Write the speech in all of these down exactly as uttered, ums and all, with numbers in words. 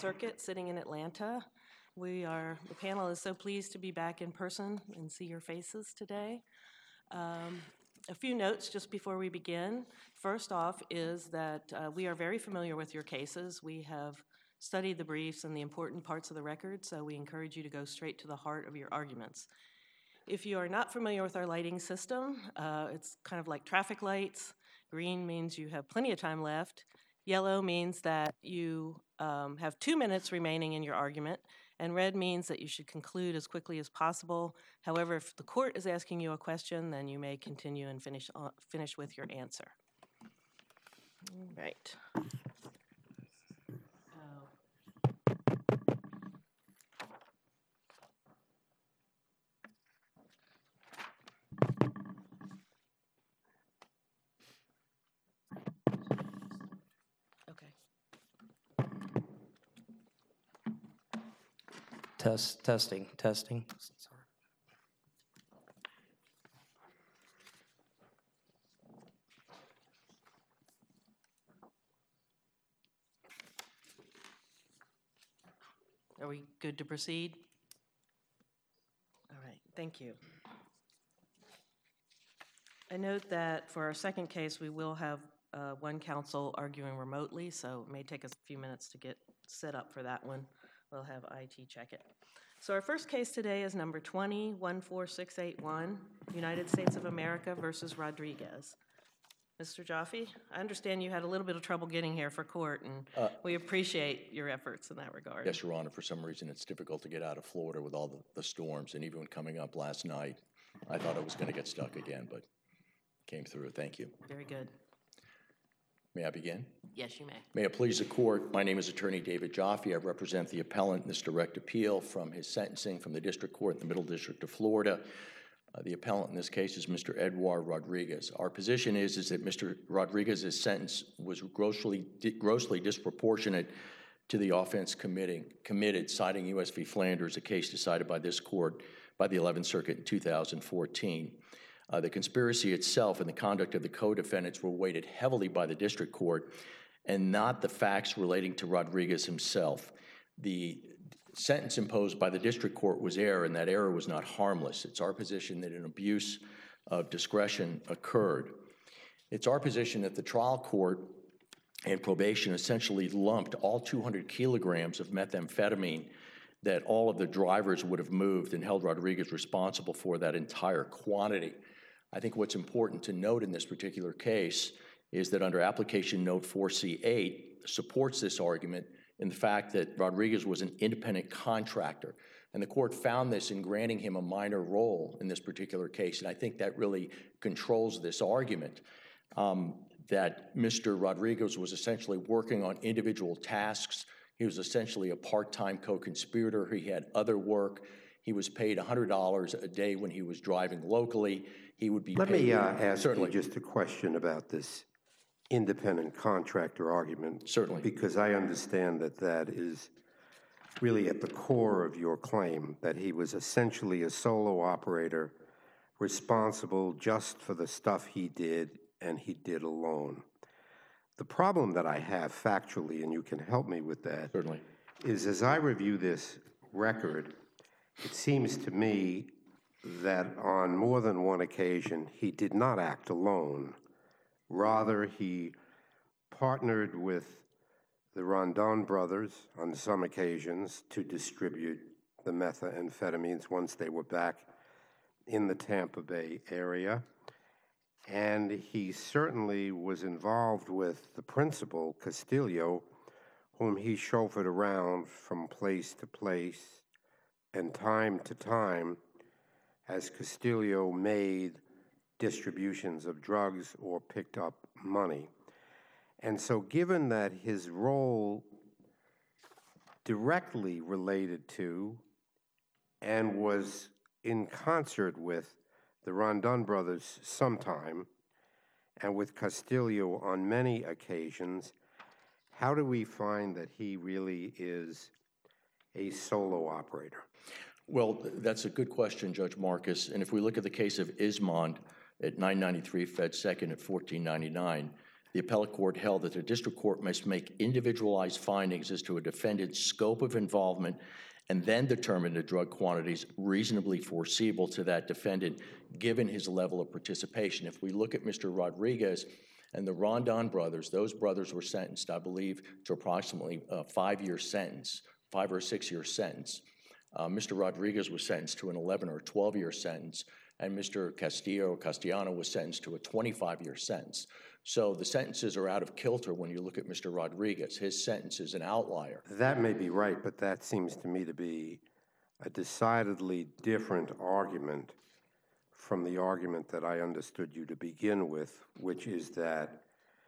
Circuit sitting in Atlanta. We are, the panel is so pleased to be back in person and see your faces today. Um, a few notes just before we begin. First off is that uh, we are very familiar with your cases. We have studied the briefs and the important parts of the record, so we encourage you to go straight to the heart of your arguments. If you are not familiar with our lighting system, uh, it's kind of like traffic lights. Green means you have plenty of time left. Yellow means that you um, have two minutes remaining in your argument, and red means that you should conclude as quickly as possible. However, if the court is asking you a question, then you may continue and finish, uh, finish with your answer. All right. Test, testing, testing. Sorry. Are we good to proceed? All right, thank you. I note that for our second case, we will have uh, one counsel arguing remotely, so it may take us a few minutes to get set up for that one. We'll have I T check it. So our first case today is number twenty, one four six eight one, United States of America versus Rodriguez. Mister Jaffe, I understand you had a little bit of trouble getting here for court, and uh, we appreciate your efforts in that regard. Yes, Your Honor. For some reason, it's difficult to get out of Florida with all the, the storms, and even when coming up last night, I thought I was going to get stuck again, but came through. Thank you. Very good. May I begin? Yes, you may. May it please the court, my name is Attorney David Jaffe. I represent the appellant in this direct appeal from his sentencing from the District Court in the Middle District of Florida. Uh, the appellant in this case is Mister Edouard Rodriguez. Our position is, is that Mister Rodriguez's sentence was grossly, di grossly disproportionate to the offense committing, committed, citing U S v. Flanders, a case decided by this court by the eleventh Circuit in two thousand fourteen. Uh, the conspiracy itself and the conduct of the co-defendants were weighted heavily by the district court and not the facts relating to Rodriguez himself. The sentence imposed by the district court was error, and that error was not harmless. It's our position that an abuse of discretion occurred. It's our position that the trial court and probation essentially lumped all two hundred kilograms of methamphetamine that all of the drivers would have moved and held Rodriguez responsible for that entire quantity. I think what's important to note in this particular case is that under application note four C eight supports this argument in the fact that Rodriguez was an independent contractor. And the court found this in granting him a minor role in this particular case. And I think that really controls this argument um, that Mister Rodriguez was essentially working on individual tasks. He was essentially a part-time co-conspirator. He had other work. He was paid one hundred dollars a day when he was driving locally. He would be Let paid. me uh, ask Certainly. you just a question about this independent contractor argument. Certainly. Because I understand that that is really at the core of your claim, that he was essentially a solo operator responsible just for the stuff he did, and he did alone. The problem that I have factually, and you can help me with that, Certainly. is as I review this record, it seems to me that on more than one occasion, he did not act alone. Rather, he partnered with the Rondon brothers on some occasions to distribute the methamphetamines once they were back in the Tampa Bay area. And he certainly was involved with the principal, Castillo, whom he chauffeured around from place to place and time to time as Castillo made distributions of drugs or picked up money. And so given that his role directly related to and was in concert with the Rondon brothers sometime, and with Castillo on many occasions, how do we find that he really is a solo operator? Well, that's a good question, Judge Marcus. And if we look at the case of Ismond at nine ninety-three Fed Second at fourteen ninety-nine, the appellate court held that the district court must make individualized findings as to a defendant's scope of involvement and then determine the drug quantities reasonably foreseeable to that defendant given his level of participation. If we look at Mister Rodriguez and the Rondon brothers, those brothers were sentenced, I believe, to approximately a five-year sentence, five or six-year sentence. Uh, Mister Rodriguez was sentenced to an eleven or twelve-year sentence, and Mister Castillo Castellano was sentenced to a twenty-five-year sentence. So the sentences are out of kilter when you look at Mister Rodriguez. His sentence is an outlier. That may be right, but that seems to me to be a decidedly different argument from the argument that I understood you to begin with, which is that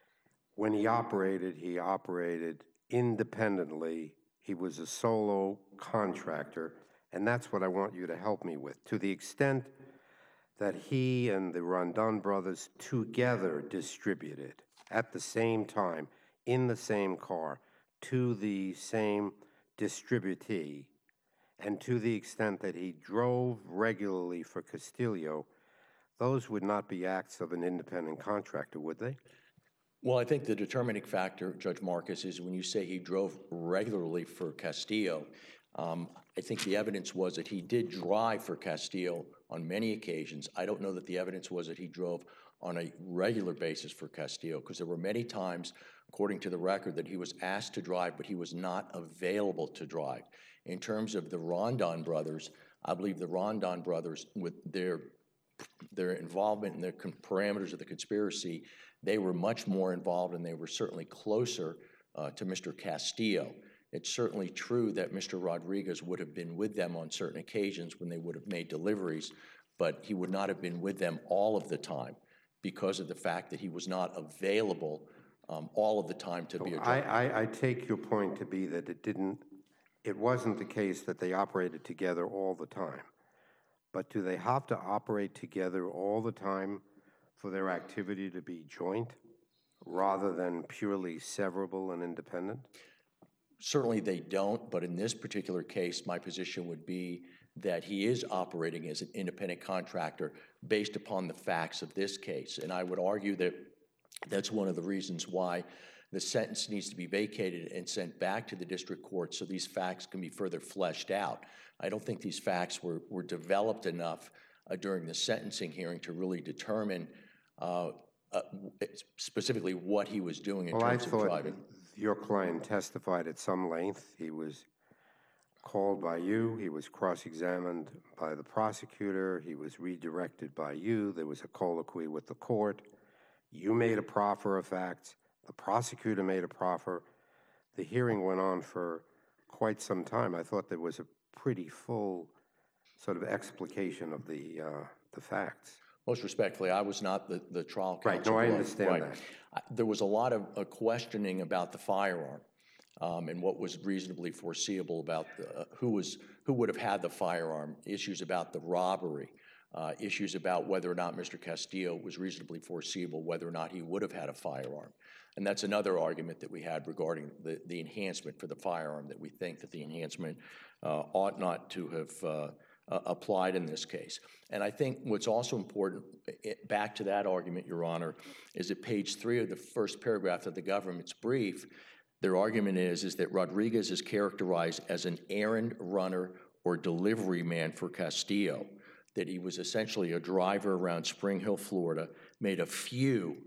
when he operated, he operated independently. He was a solo contractor, and that's what I want you to help me with. To the extent that he and the Rondon brothers together distributed at the same time, in the same car, to the same distributee, and to the extent that he drove regularly for Castillo, those would not be acts of an independent contractor, would they? Well, I think the determining factor, Judge Marcus, is when you say he drove regularly for Castillo, um, I think the evidence was that he did drive for Castillo on many occasions. I don't know that the evidence was that he drove on a regular basis for Castillo, because there were many times, according to the record, that he was asked to drive, but he was not available to drive. In terms of the Rondon brothers, I believe the Rondon brothers, with their their involvement in the parameters of the conspiracy, they were much more involved, and they were certainly closer uh, to Mister Castillo. It's certainly true that Mister Rodriguez would have been with them on certain occasions when they would have made deliveries, but he would not have been with them all of the time because of the fact that he was not available um, all of the time to so be a driver. I, I, I take your point to be that it didn't, it wasn't the case that they operated together all the time. But do they have to operate together all the time for their activity to be joint rather than purely severable and independent? Certainly they don't, but in this particular case, my position would be that he is operating as an independent contractor based upon the facts of this case. And I would argue that that's one of the reasons why the sentence needs to be vacated and sent back to the district court so these facts can be further fleshed out. I don't think these facts were, were developed enough uh, during the sentencing hearing to really determine uh, uh, specifically what he was doing in well, terms I of thought driving. Your client testified at some length. He was called by you. He was cross-examined by the prosecutor. He was redirected by you. There was a colloquy with the court. You made a proffer of facts. The prosecutor made a proffer. The hearing went on for quite some time. I thought there was a pretty full sort of explication of the uh, the facts. Most respectfully, I was not the, the trial counsel. Right, no, I understand right. that. I, there was a lot of uh, questioning about the firearm um, and what was reasonably foreseeable about the, uh, who was who would have had the firearm, issues about the robbery, uh, issues about whether or not Mister Castillo was reasonably foreseeable, whether or not he would have had a firearm. And that's another argument that we had regarding the, the enhancement for the firearm, that we think that the enhancement uh, ought not to have uh, uh, applied in this case. And I think what's also important, it, back to that argument, Your Honor, is at page three of the first paragraph of the government's brief, their argument is, is that Rodriguez is characterized as an errand runner or delivery man for Castillo, that he was essentially a driver around Spring Hill, Florida, made a few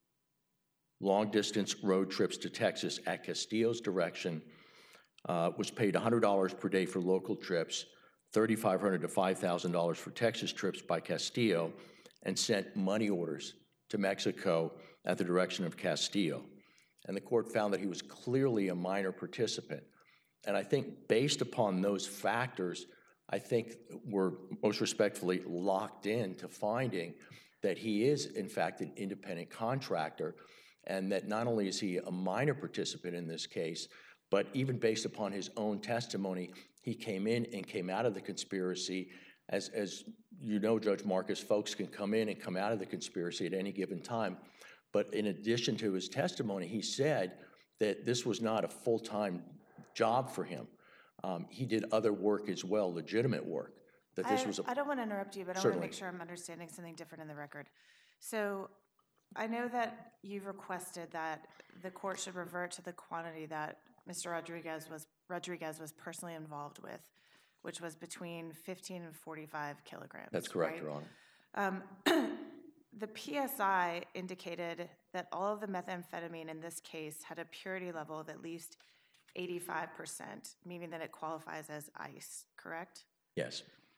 long-distance road trips to Texas at Castillo's direction, uh, was paid one hundred dollars per day for local trips, three thousand five hundred dollars to five thousand dollars for Texas trips by Castillo, and sent money orders to Mexico at the direction of Castillo. And the court found that he was clearly a minor participant. And I think based upon those factors, I think we're most respectfully locked in to finding that he is, in fact, an independent contractor, and that not only is he a minor participant in this case, but even based upon his own testimony, he came in and came out of the conspiracy. As, as you know, Judge Marcus, folks can come in and come out of the conspiracy at any given time. But in addition to his testimony, he said that this was not a full-time job for him. Um, he did other work as well, legitimate work. That this I, was a, I don't want to interrupt you, but I want to certainly. make sure I'm understanding something different in the record. So I know that you've requested that the court should revert to the quantity that Mister Rodriguez was Rodriguez was personally involved with, which was between fifteen and forty-five kilograms. That's correct, right? Your Honor. Um, the P S I indicated that all of the methamphetamine in this case had a purity level of at least eighty-five percent, meaning that it qualifies as ice, correct? Yes.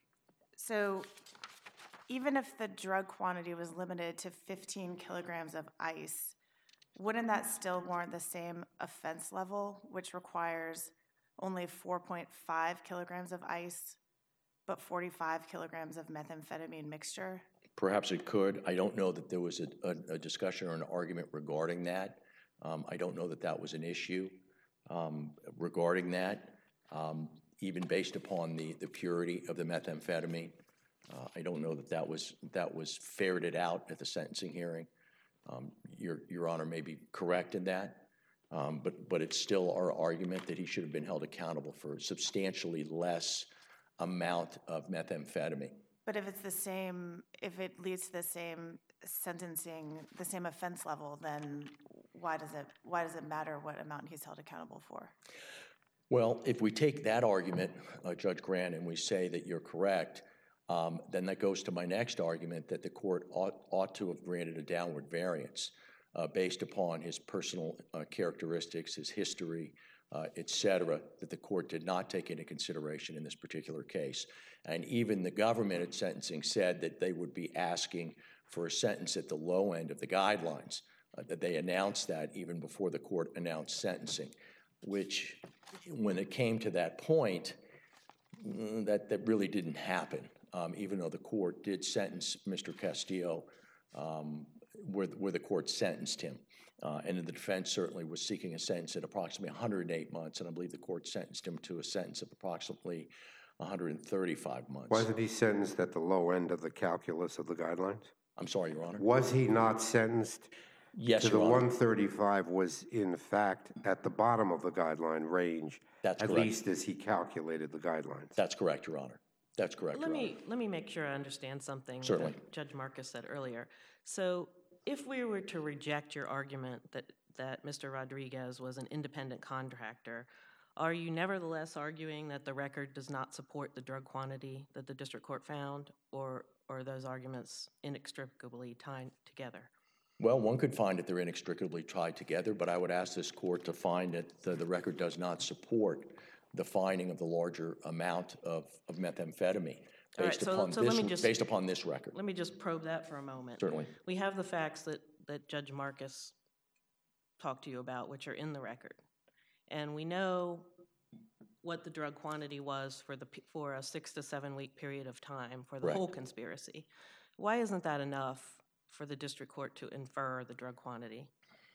So even if the drug quantity was limited to fifteen kilograms of ice, wouldn't that still warrant the same offense level, which requires only four point five kilograms of ice, but forty-five kilograms of methamphetamine mixture? Perhaps it could. I don't know that there was a, a, a discussion or an argument regarding that. Um, I don't know that that was an issue um, regarding that, um, even based upon the, the purity of the methamphetamine. Uh, I don't know that that was, that was ferreted out at the sentencing hearing. Um, your, Your Honor may be correct in that, um, but, but it's still our argument that he should have been held accountable for substantially less amount of methamphetamine. But if it's the same, if it leads to the same sentencing, the same offense level, then why does it, why does it matter what amount he's held accountable for? Well, if we take that argument, uh, Judge Grant, and we say that you're correct, Um, then that goes to my next argument that the court ought, ought to have granted a downward variance uh, based upon his personal uh, characteristics, his history, uh, et cetera, that the court did not take into consideration in this particular case. And even the government at sentencing said that they would be asking for a sentence at the low end of the guidelines, uh, that they announced that even before the court announced sentencing, which when it came to that point, that, that really didn't happen. Um, even though the court did sentence Mister Castillo um, where, where the court sentenced him. Uh, and the defense certainly was seeking a sentence at approximately one hundred eight months, and I believe the court sentenced him to a sentence of approximately one hundred thirty-five months. Wasn't he sentenced at the low end of the calculus of the guidelines? I'm sorry, Your Honor? Was he not sentenced Yes, to Your the Honor. one thirty-five was in fact at the bottom of the guideline range, That's at correct. least as he calculated the guidelines? That's correct, Your Honor. That's correct, Let Your me, Honor. let me make sure I understand something Certainly. that Judge Marcus said earlier. So if we were to reject your argument that, that Mister Rodriguez was an independent contractor, are you nevertheless arguing that the record does not support the drug quantity that the district court found, or, or are those arguments inextricably tied together? Well, one could find that they're inextricably tied together, but I would ask this court to find that the, the record does not support the finding of the larger amount of, of methamphetamine All right, based, so- upon so let this, me just- based upon this record. Let me just probe that for a moment. Certainly. We have the facts that, that Judge Marcus talked to you about, which are in the record. And we know what the drug quantity was for, the, for a six to seven week period of time for the Correct. whole conspiracy. Why isn't that enough for the district court to infer the drug quantity?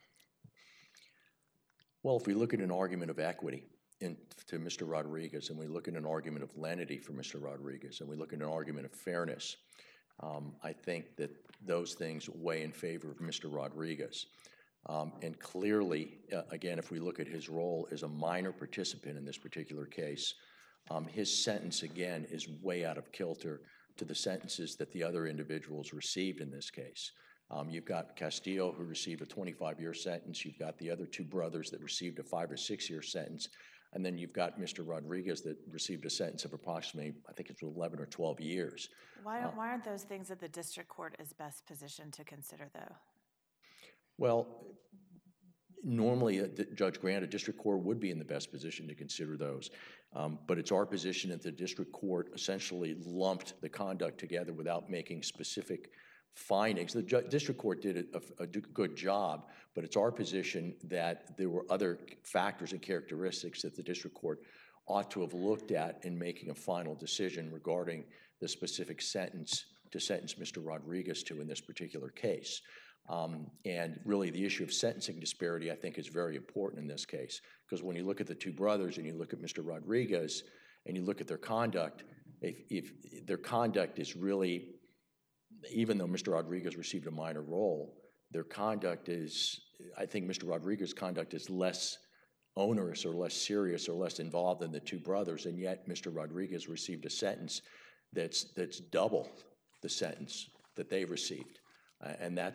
Well, if we look at an argument of equity in, to Mister Rodriguez, and we look at an argument of lenity for Mister Rodriguez, and we look at an argument of fairness, um, I think that those things weigh in favor of Mister Rodriguez. Um, and clearly, uh, again, if we look at his role as a minor participant in this particular case, um, his sentence, again, is way out of kilter to the sentences that the other individuals received in this case. Um, you've got Castillo, who received a twenty-five year sentence. You've got the other two brothers that received a five or six year sentence. And then you've got Mister Rodriguez that received a sentence of approximately, I think it's eleven or twelve years. Why, why aren't those things that the district court is best positioned to consider, though? Well, normally, uh, Judge Grant, a district court would be in the best position to consider those. Um, but it's our position that the district court essentially lumped the conduct together without making specific findings. The ju- district court did a, a good job, but it's our position that there were other factors and characteristics that the district court ought to have looked at in making a final decision regarding the specific sentence to sentence Mister Rodriguez to in this particular case. Um, and really the issue of sentencing disparity, I think, is very important in this case, because when you look at the two brothers and you look at Mister Rodriguez and you look at their conduct, if, if their conduct is really, even though Mister Rodriguez received a minor role, their conduct is, I think Mister Rodriguez's conduct is less onerous or less serious or less involved than the two brothers, and yet Mister Rodriguez received a sentence that's, that's double the sentence that they received. Uh, and that's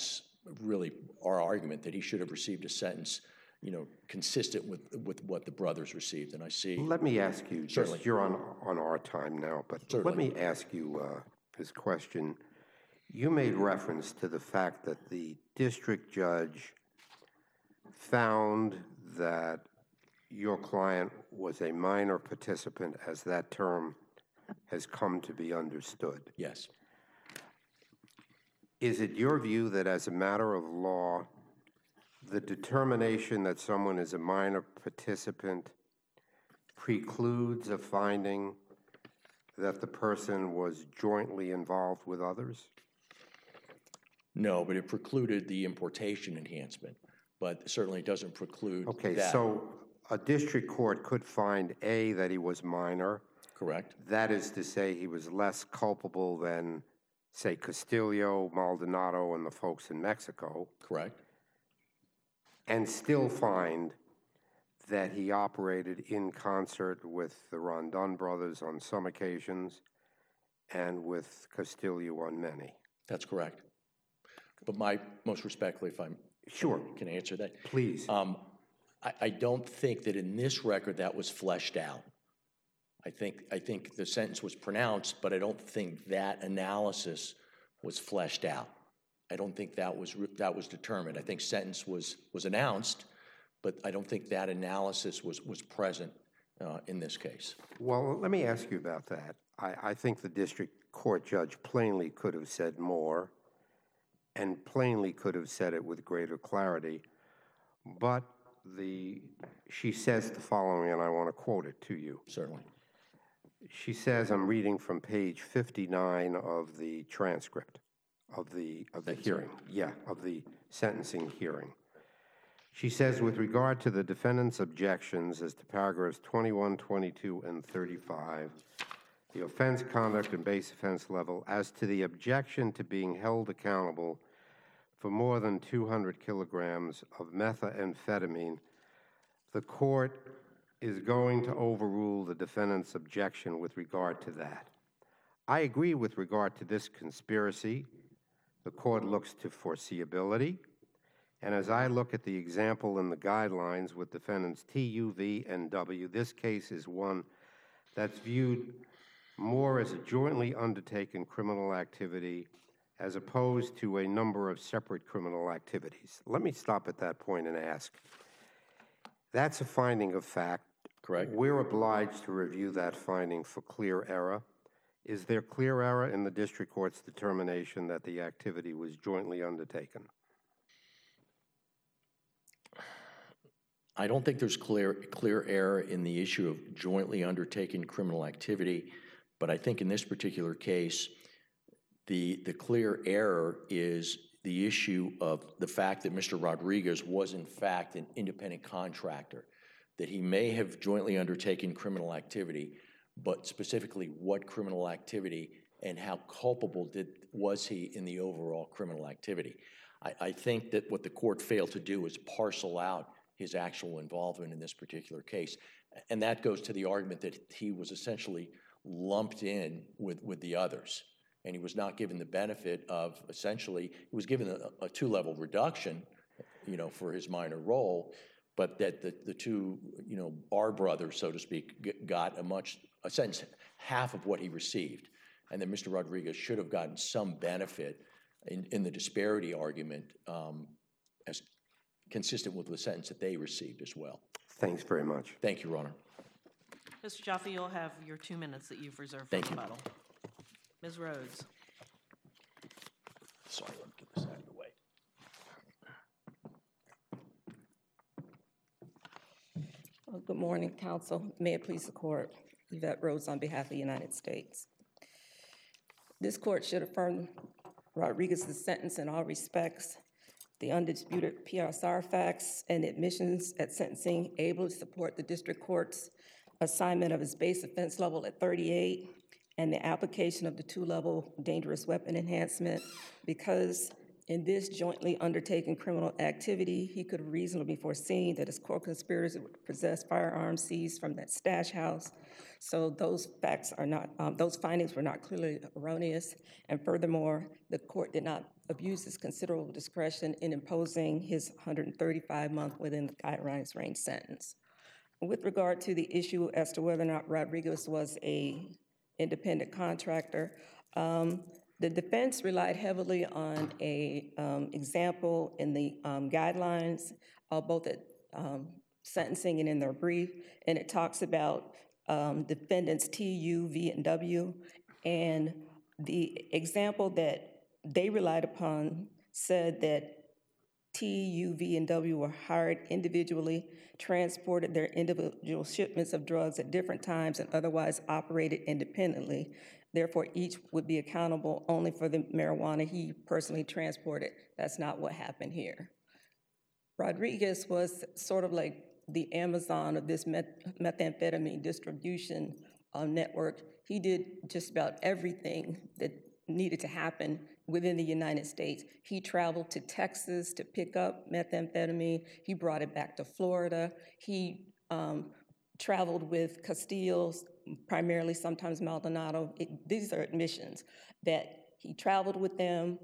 really our argument that he should have received a sentence, you know, consistent with, with what the brothers received. And I see. Let me ask you, Certainly. just, you're on, on our time now, but Certainly. let me ask you uh, this question. You made reference to the fact that the district judge found that your client was a minor participant, as that term has come to be understood. Yes. Is it your view that as a matter of law, the determination that someone is a minor participant precludes a finding that the person was jointly involved with others? No, but it precluded the importation enhancement, but certainly doesn't preclude Okay, that. so a district court could find, A, that he was minor. Correct. That is to say he was less culpable than, say, Castillo, Maldonado, and the folks in Mexico. Correct. And still find that he operated in concert with the Rondon brothers on some occasions and with Castillo on many. That's correct. But my, most respectfully, if I'm Sure. can answer that. Please. Um, I, I don't think that in this record that was fleshed out. I think I think the sentence was pronounced, but I don't think that analysis was fleshed out. I don't think that was that was determined. I think sentence was was announced, but I don't think that analysis was was present uh, in this case. Well, let me ask you about that. I, I think the district court judge plainly could have said more and plainly could have said it with greater clarity, but the she says the following, and I want to quote it to you. Certainly. She says, I'm reading from page fifty-nine of the transcript of the of the Thank you, hearing. Yeah, of the sentencing hearing. She says, with regard to the defendant's objections as to paragraphs twenty-one, twenty-two, and thirty-five, the offense conduct and base offense level, as to the objection to being held accountable for more than two hundred kilograms of methamphetamine, the court is going to overrule the defendant's objection with regard to that. I agree with regard to this conspiracy. The court looks to foreseeability, and as I look at the example in the guidelines with defendants T, U, V, and W, this case is one that's viewed more as a jointly undertaken criminal activity as opposed to a number of separate criminal activities. Let me stop at that point and ask. That's a finding of fact. Correct. We're obliged to review that finding for clear error. Is there clear error in the district court's determination that the activity was jointly undertaken? I don't think there's clear clear error in the issue of jointly undertaken criminal activity, but I think in this particular case, the the clear error is the issue of the fact that Mister Rodriguez was in fact an independent contractor, that he may have jointly undertaken criminal activity, but specifically what criminal activity and how culpable did was he in the overall criminal activity. I, I think that what the court failed to do is parcel out his actual involvement in this particular case. And that goes to the argument that he was essentially lumped in with, with the others. And he was not given the benefit of essentially, he was given a, a two-level reduction, you know, for his minor role, but that the, the two, you know, our brothers, so to speak, got a much, a sentence, half of what he received. And that Mister Rodriguez should have gotten some benefit in, in the disparity argument um, as consistent with the sentence that they received as well. Thanks very much. Thank you, Your Honor. Mister Jaffe, you'll have your two minutes that you've reserved for Thank you. rebuttal. Miz Rhodes. Sorry, let me get this out of the way. Well, good morning, counsel. May it please the court. Yvette Rhodes on behalf of the United States. This court should affirm Rodriguez's sentence in all respects. The undisputed P S R facts and admissions at sentencing able to support the district court's assignment of his base offense level at thirty-eight and the application of the two-level dangerous weapon enhancement because In this jointly undertaken criminal activity, he could have reasonably foreseen that his co-conspirators would possess firearms seized from that stash house. So those facts are not, um, those findings were not clearly erroneous. And furthermore, the court did not abuse his considerable discretion in imposing his one hundred thirty-five month within the guidelines range sentence. With regard to the issue as to whether or not Rodriguez was a independent contractor, um, the defense relied heavily on a um, example in the um, guidelines, uh, both at um, sentencing and in their brief, and it talks about um, defendants T, U, V, and W, and the example that they relied upon said that T, U, V, and W were hired individually, transported their individual shipments of drugs at different times, and otherwise operated independently. Therefore, each would be accountable only for the marijuana he personally transported. That's not what happened here. Rodriguez was sort of like the Amazon of this meth methamphetamine distribution uh, network. He did just about everything that needed to happen within the United States. He traveled to Texas to pick up methamphetamine. He brought it back to Florida. He um, traveled with Castillo's, primarily sometimes Maldonado. It, these are admissions that he traveled with them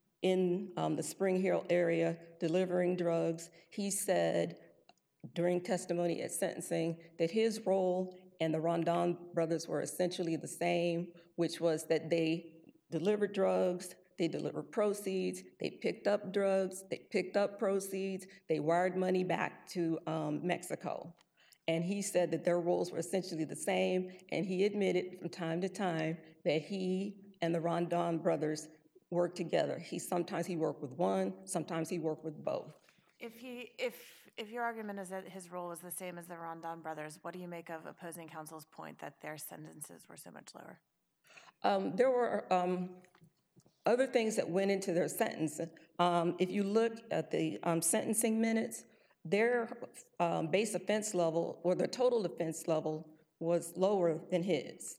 in um, the Spring Hill area delivering drugs. He said during testimony at sentencing that his role and the Rondon brothers were essentially the same, which was that they delivered drugs, they delivered proceeds, they picked up drugs, they picked up proceeds, they wired money back to um, Mexico. And he said that their roles were essentially the same, and he admitted from time to time that he and the Rondon brothers worked together. He sometimes he worked with one, sometimes he worked with both. If he, if, if your argument is that his role was the same as the Rondon brothers, what do you make of opposing counsel's point that their sentences were so much lower? Um, there were um, other things that went into their sentence. Um, if you look at the um, sentencing minutes, their um, base offense level or the total offense level was lower than his.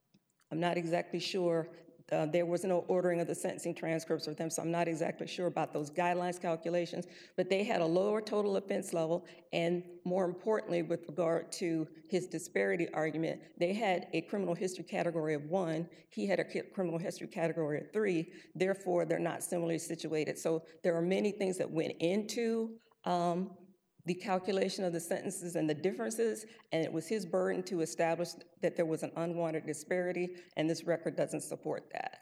I'm not exactly sure. Uh, there was no ordering of the sentencing transcripts with them, so I'm not exactly sure about those guidelines calculations, but they had a lower total offense level, and more importantly, with regard to his disparity argument, they had a criminal history category of one, he had a criminal history category of three, therefore they're not similarly situated. So there are many things that went into um, the calculation of the sentences and the differences, and it was his burden to establish that there was an unwanted disparity, and this record doesn't support that.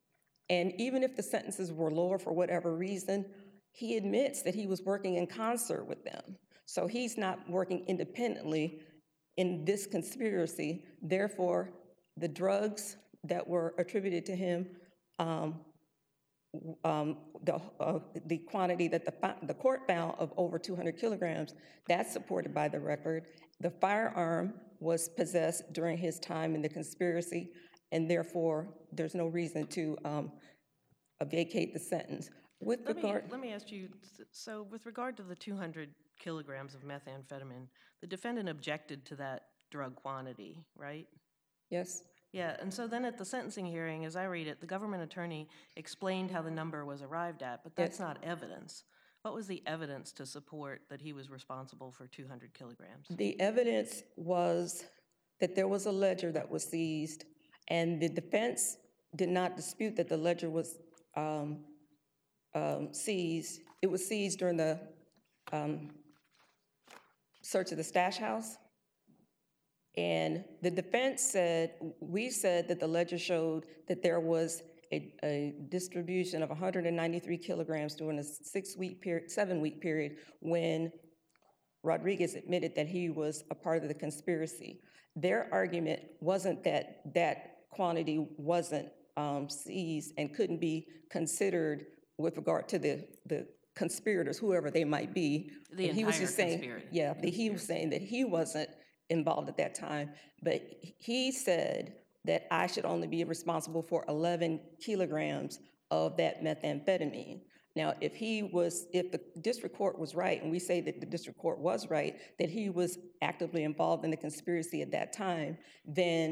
And even if the sentences were lower for whatever reason, he admits that he was working in concert with them. So he's not working independently in this conspiracy. Therefore, the drugs that were attributed to him, um, Um, the, uh, the quantity that the, the court found of over two hundred kilograms, that's supported by the record. The firearm was possessed during his time in the conspiracy, and therefore there's no reason to um, vacate the sentence. With let regard, me, let me ask you, so with regard to the two hundred kilograms of methamphetamine, the defendant objected to that drug quantity, right? yes. Yeah, and so then at the sentencing hearing, as I read it, the government attorney explained how the number was arrived at, but that's Yes. not evidence. What was the evidence to support that he was responsible for two hundred kilograms? The evidence was that there was a ledger that was seized, and the defense did not dispute that the ledger was um, um, seized. It was seized during the um, search of the stash house. And the defense said, we said that the ledger showed that there was a, a distribution of one hundred ninety-three kilograms during a six-week period, seven-week period when Rodriguez admitted that he was a part of the conspiracy. Their argument wasn't that that quantity wasn't um, seized and couldn't be considered with regard to the, the conspirators, whoever they might be. The he was entire just saying, conspiracy. yeah, the, he was saying that he wasn't involved at that time, but he said that I should only be responsible for eleven kilograms of that methamphetamine. Now, if he was, if the district court was right, and we say that the district court was right, that he was actively involved in the conspiracy at that time, then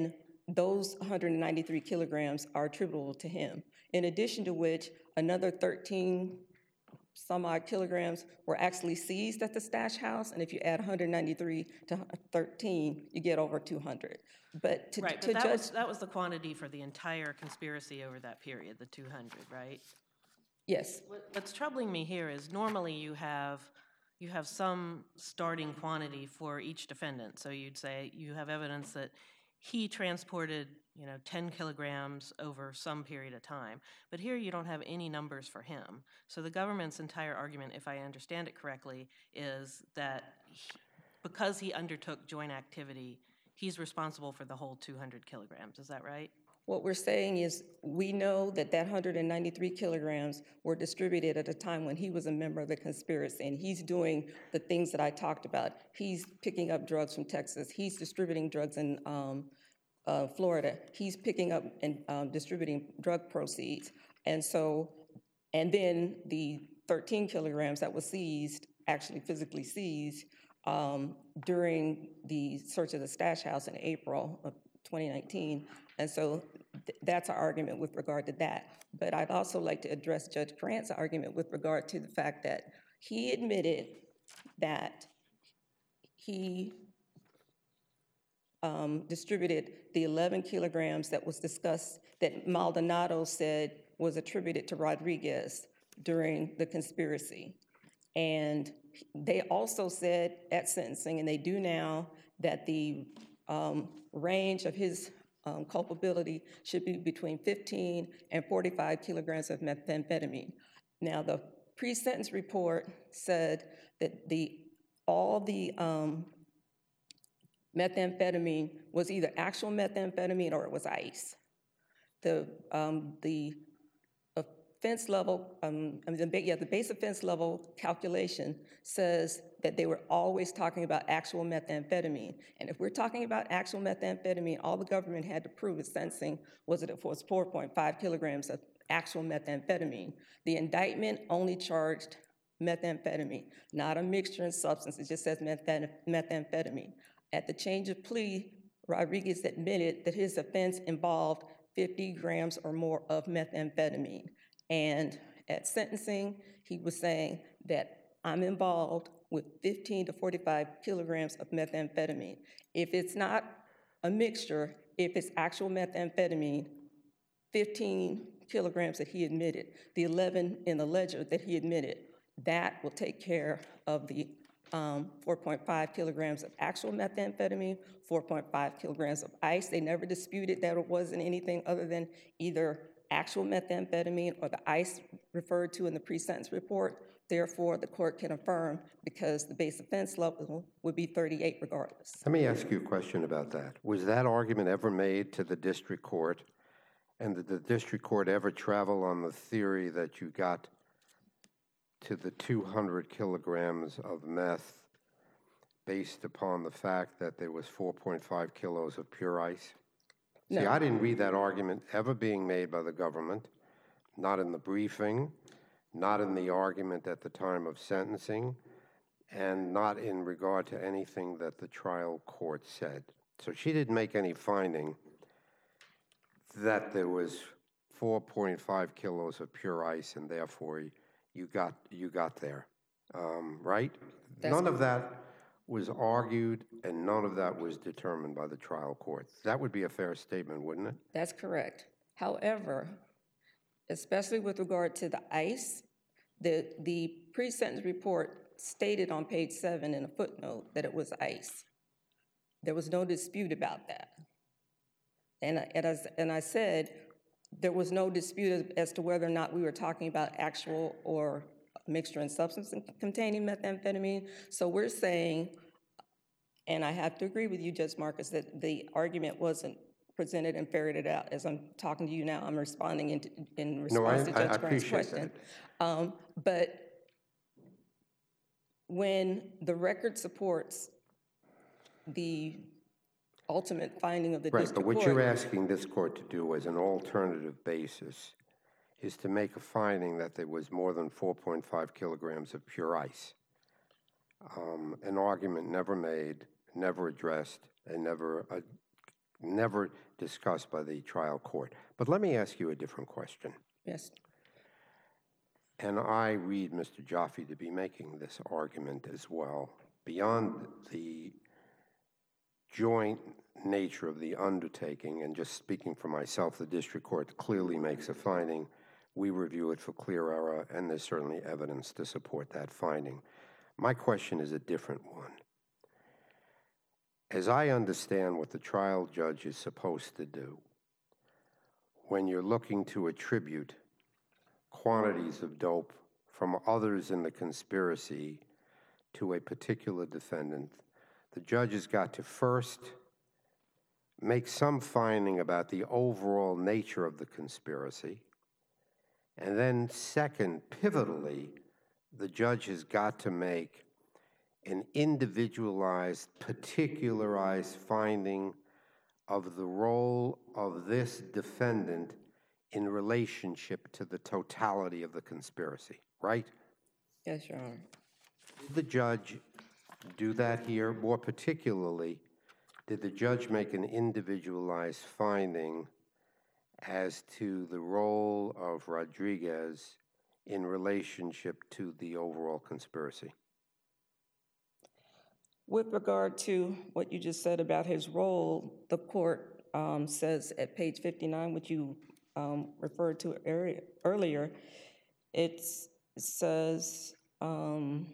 those one hundred ninety-three kilograms are attributable to him. In addition to which, another thirteen some odd kilograms were actually seized at the stash house, and if you add one hundred ninety-three to thirteen, you get over two hundred. But to, Right, to but that judge, was, that was the quantity for the entire conspiracy over that period, the two hundred, right? yes, What- What's troubling me here is normally you have, you have some starting quantity for each defendant. So you'd say you have evidence that he transported, you know, ten kilograms over some period of time. But here you don't have any numbers for him. So the government's entire argument, if I understand it correctly, is that he, because he undertook joint activity, he's responsible for the whole two hundred kilograms. Is that right? what we're saying is we know that that one hundred ninety-three kilograms were distributed at a time when he was a member of the conspiracy, and he's doing the things that I talked about. He's picking up drugs from Texas. He's distributing drugs in um, uh, Florida. He's picking up and um, distributing drug proceeds. And so, and then the thirteen kilograms that was seized, actually physically seized, um, during the search of the stash house in April of twenty nineteen. And so th- that's our argument with regard to that. But I'd also like to address Judge Grant's argument with regard to the fact that he admitted that he um, distributed the eleven kilograms that was discussed, that Maldonado said was attributed to Rodriguez during the conspiracy. And they also said at sentencing, and they do now, that the um, range of his um, culpability should be between fifteen and forty-five kilograms of methamphetamine. Now, the pre-sentence report said that the all the um, methamphetamine was either actual methamphetamine or it was ice. The um, the offense level, um, I mean, the, yeah, the base offense level calculation says that they were always talking about actual methamphetamine. And if we're talking about actual methamphetamine, all the government had to prove at sentencing was that it was four point five kilograms of actual methamphetamine. The indictment only charged methamphetamine, not a mixture in substance. It just says methamph- methamphetamine. At the change of plea, Rodriguez admitted that his offense involved fifty grams or more of methamphetamine. And at sentencing, he was saying that I'm involved with fifteen to forty-five kilograms of methamphetamine. If it's not a mixture, if it's actual methamphetamine, fifteen kilograms that he admitted, the eleven in the ledger that he admitted, that will take care of the um, four point five kilograms of actual methamphetamine, four point five kilograms of ice. They never disputed that it wasn't anything other than either actual methamphetamine or the ice referred to in the pre-sentence report. Therefore, the court can affirm because the base offense level would be thirty-eight regardless. Let me ask you a question about that. Was that argument ever made to the district court? And did the district court ever travel on the theory that you got to the two hundred kilograms of meth based upon the fact that there was four point five kilos of pure ice? No. See, I didn't read that argument ever being made by the government, not in the briefing, not in the argument at the time of sentencing, and not in regard to anything that the trial court said. So she didn't make any finding that there was four point five kilos of pure ice and therefore you got you got there, um, right? That's None of that was argued and none of that was determined by the trial court. That would be a fair statement, wouldn't it? That's correct. However, especially with regard to the ice, the, the pre-sentence report stated on page seven in a footnote that it was ice. There was no dispute about that. And, I- and, as, and I said, there was no dispute as to whether or not we were talking about actual or mixture and substance containing methamphetamine. So we're saying, and I have to agree with you, Judge Marcus, that the argument wasn't presented and ferreted out. As I'm talking to you now, I'm responding in, in response I- to I Judge Grant's appreciate question. Um, but when the record supports the ultimate finding of the Right, district but what court, you're asking this court to do as an alternative basis is to make a finding that there was more than four point five kilograms of pure ice. Um, an argument never made, never addressed, and never uh, never discussed by the trial court. But let me ask you a different question. Yes. And I read Mister Jaffe to be making this argument as well. Beyond the joint nature of the undertaking, and just speaking for myself, the district court clearly makes a finding. We review it for clear error, and there's certainly evidence to support that finding. My question is a different one. As I understand what the trial judge is supposed to do, when you're looking to attribute quantities of dope from others in the conspiracy to a particular defendant, the judge has got to first make some finding about the overall nature of the conspiracy, and then second, pivotally, the judge has got to make an individualized, particularized finding of the role of this defendant in relationship to the totality of the conspiracy, right? Yes, Your Honor. Did the judge do that here? More particularly, did the judge make an individualized finding as to the role of Rodriguez in relationship to the overall conspiracy? With regard to what you just said about his role, the court um, says at page fifty-nine, which you um, referred to earlier, earlier it says um,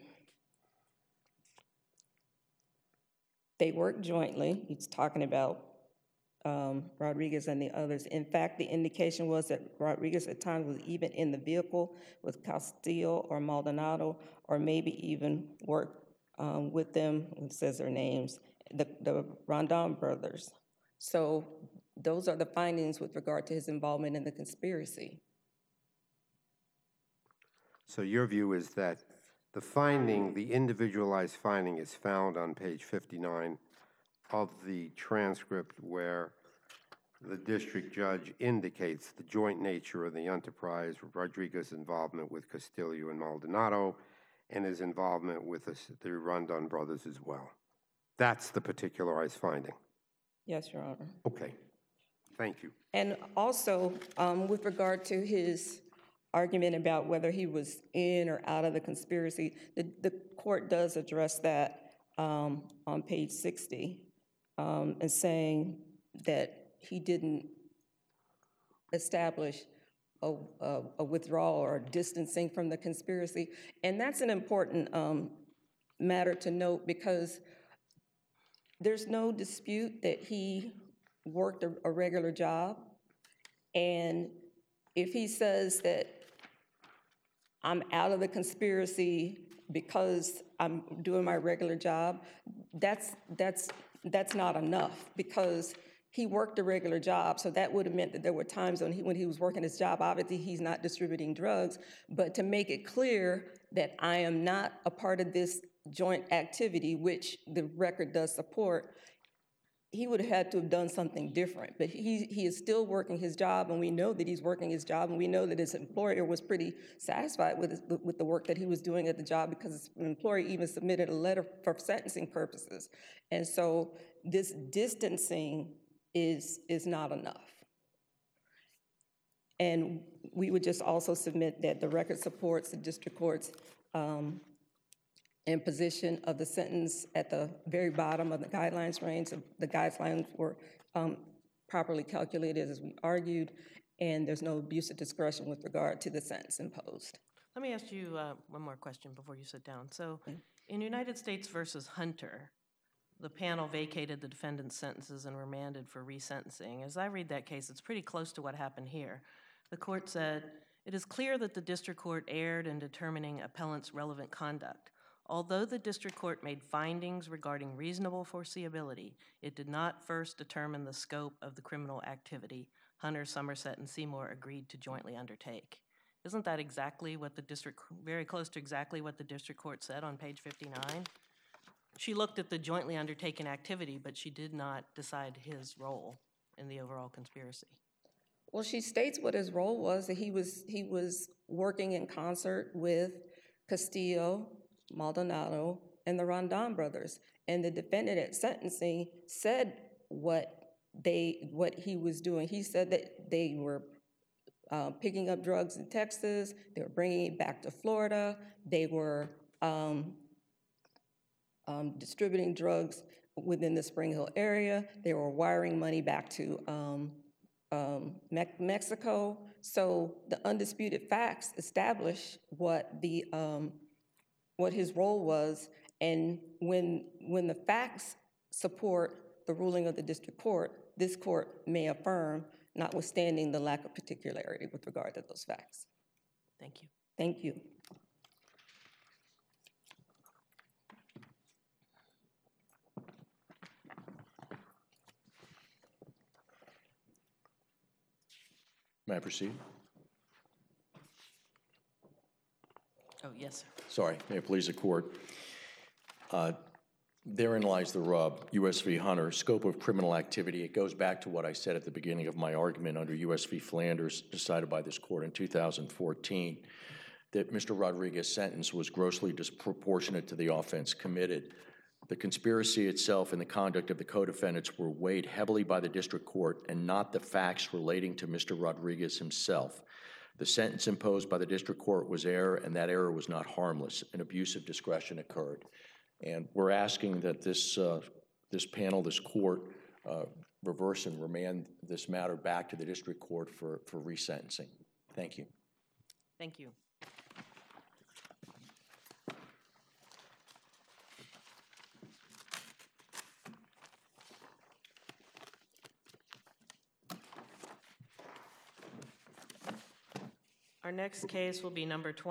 they work jointly. He's talking about um, Rodriguez and the others. In fact, the indication was that Rodriguez at times was even in the vehicle with Castillo or Maldonado, or maybe even worked um, with them. It says their names, the, the Rondon brothers. So those are the findings with regard to his involvement in the conspiracy. So your view is that the finding, the individualized finding, is found on page fifty-nine of the transcript, where the district judge indicates the joint nature of the enterprise, Rodriguez's involvement with Castillo and Maldonado, and his involvement with the, the Rondon brothers as well. That's the particularized finding. Yes, Your Honor. Okay, thank you. And also, um, with regard to his argument about whether he was in or out of the conspiracy, the, the court does address that um, on page sixty, um, and saying that he didn't establish a, a, a withdrawal or distancing from the conspiracy. And that's an important um, matter to note, because there's no dispute that he worked a, a regular job. And if he says that I'm out of the conspiracy because I'm doing my regular job, that's that's that's not enough, because he worked a regular job. So that would have meant that there were times when he, when he was working his job, obviously he's not distributing drugs, but to make it clear that I am not a part of this joint activity, which the record does support, he would have had to have done something different. But he, he is still working his job, and we know that he's working his job, and we know that his employer was pretty satisfied with, his, with the work that he was doing at the job, because his employer even submitted a letter for sentencing purposes. And so this distancing is, is not enough. And we would just also submit that the record supports the district court's um, imposition of the sentence at the very bottom of the guidelines range. The guidelines were um, properly calculated, as we argued, and there's no abuse of discretion with regard to the sentence imposed. Let me ask you uh, one more question before you sit down. So, in United States versus Hunter, the panel vacated the defendant's sentences and remanded for resentencing. As I read that case, it's pretty close to what happened here. The court said, "It is clear that the district court erred in determining appellant's relevant conduct. Although the district court made findings regarding reasonable foreseeability, it did not first determine the scope of the criminal activity Hunter, Somerset, and Seymour agreed to jointly undertake." Isn't that exactly what the district, very close to exactly what the district court said on page fifty-nine? She looked at the jointly undertaken activity, but she did not decide his role in the overall conspiracy. Well, she states what his role was, that he was, he was working in concert with Castillo, Maldonado, and the Rondon brothers. And the defendant at sentencing said what they, what he was doing, he said that they were uh, picking up drugs in Texas, they were bringing it back to Florida, they were um, um, distributing drugs within the Spring Hill area, they were wiring money back to um, um, Me Mexico. So the undisputed facts establish what the um, what his role was, and when when the facts support the ruling of the district court, this court may affirm, notwithstanding the lack of particularity with regard to those facts. Thank you. Thank you. May I proceed? Oh, yes, sir. Sorry, may it please the court. Uh, therein lies the rub, U S v. Hunter, scope of criminal activity. It goes back to what I said at the beginning of my argument under U S v. Flanders, decided by this court in two thousand fourteen, that Mister Rodriguez's sentence was grossly disproportionate to the offense committed. The conspiracy itself and the conduct of the co-defendants were weighed heavily by the district court and not the facts relating to Mister Rodriguez himself. The sentence imposed by the district court was error, and that error was not harmless. An abuse of discretion occurred. And we're asking that this, uh, this panel, this court, uh, reverse and remand this matter back to the district court for, for resentencing. Thank you. Thank you. Our next case will be number twenty.